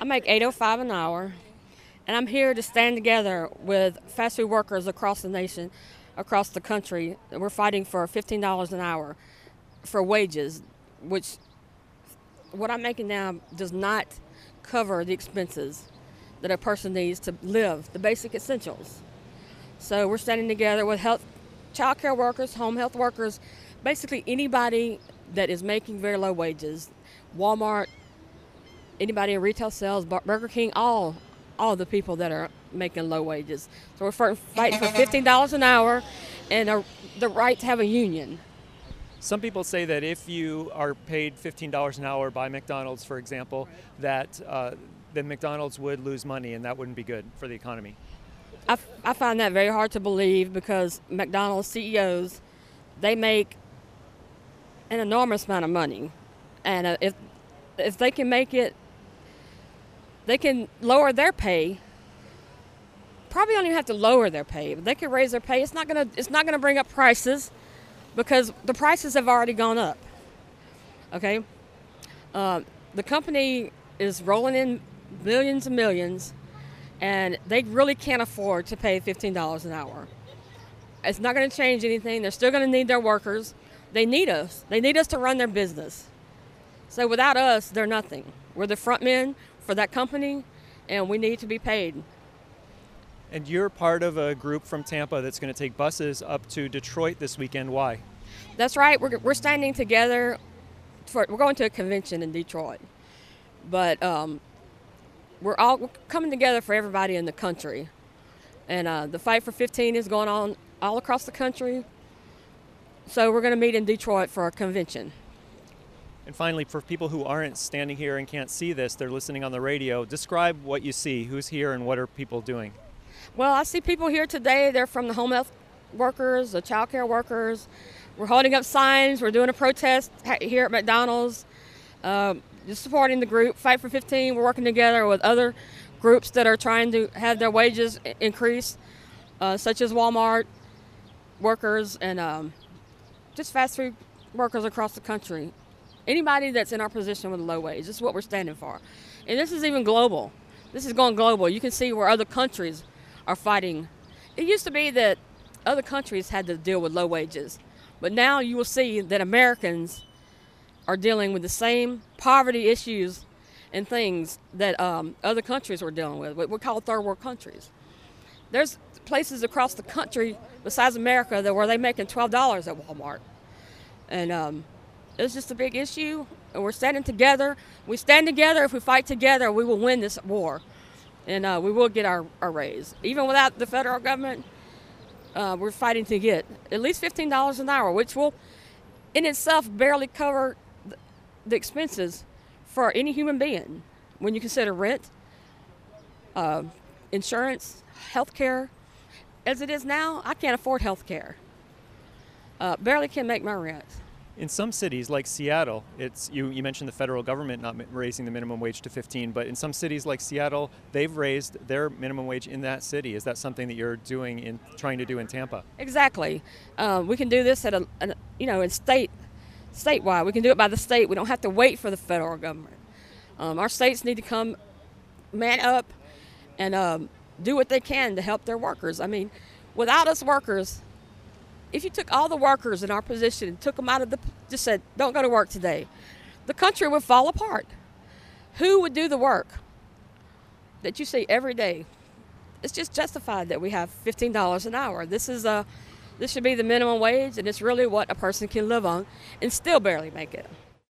I make $8.05 an hour, and I'm here to stand together with fast food workers across the nation, across the country. We're fighting for $15 an hour for wages, which what I'm making now does not cover the expenses that a person needs to live, the basic essentials. So we're standing together with child care workers, home health workers, basically anybody that is making very low wages. Walmart, anybody in retail sales, Burger King, all the people that are making low wages. So we're fighting for $15 an hour and the right to have a union. Some people say that if you are paid $15 an hour by McDonald's, for example, that then McDonald's would lose money and that wouldn't be good for the economy. I find that very hard to believe because McDonald's CEOs, they make an enormous amount of money. And if they can make it, they can lower their pay. Probably don't even have to lower their pay, but they can raise their pay. It's not gonna bring up prices because the prices have already gone up. Okay, the company is rolling in millions and millions, and they really can't afford to pay $15 an hour. It's not going to change anything. They're still going to need their workers. They need us. They need us to run their business. So without us, they're nothing. We're the front men for that company, and we need to be paid. And you're part of a group from Tampa that's going to take buses up to Detroit this weekend. Why? That's right. We're standing together. We're going to a convention in Detroit. But we're coming together for everybody in the country. And the Fight for 15 is going on all across the country. So we're going to meet in Detroit for a convention. And finally, for people who aren't standing here and can't see this, they're listening on the radio, describe what you see. Who's here and what are people doing? Well, I see people here today. They're from the home health workers, the child care workers. We're holding up signs. We're doing a protest here at McDonald's. Just supporting the group, Fight for 15. We're working together with other groups that are trying to have their wages increased, such as Walmart workers and just fast food workers across the country. Anybody that's in our position with a low wage, this is what we're standing for. And this is even global. This is going global. You can see where other countries are fighting. It used to be that other countries had to deal with low wages, but now you will see that Americans are dealing with the same poverty issues and things that other countries were dealing with. We call third world countries. There's places across the country besides America where they're making $12 at Walmart. And it's just a big issue, and we're standing together. We stand together. If we fight together, we will win this war, and we will get our raise. Even without the federal government, we're fighting to get at least $15 an hour, which will in itself barely cover the expenses for any human being when you consider rent, insurance, health care. As it is now, I can't afford health care. Barely can make my rent. In some cities like Seattle, you mentioned the federal government not raising the minimum wage to 15, but in some cities like Seattle, they've raised their minimum wage in that city. Is that something that you're trying to do in Tampa? Exactly. We can do this in statewide. We can do it by the state. We don't have to wait for the federal government. Our states need to come man up and do what they can to help their workers. I mean, without us workers, if you took all the workers in our position and took them out of just said, don't go to work today, the country would fall apart. Who would do the work that you see every day? It's just justified that we have $15 an hour. This should be the minimum wage, and it's really what a person can live on and still barely make it.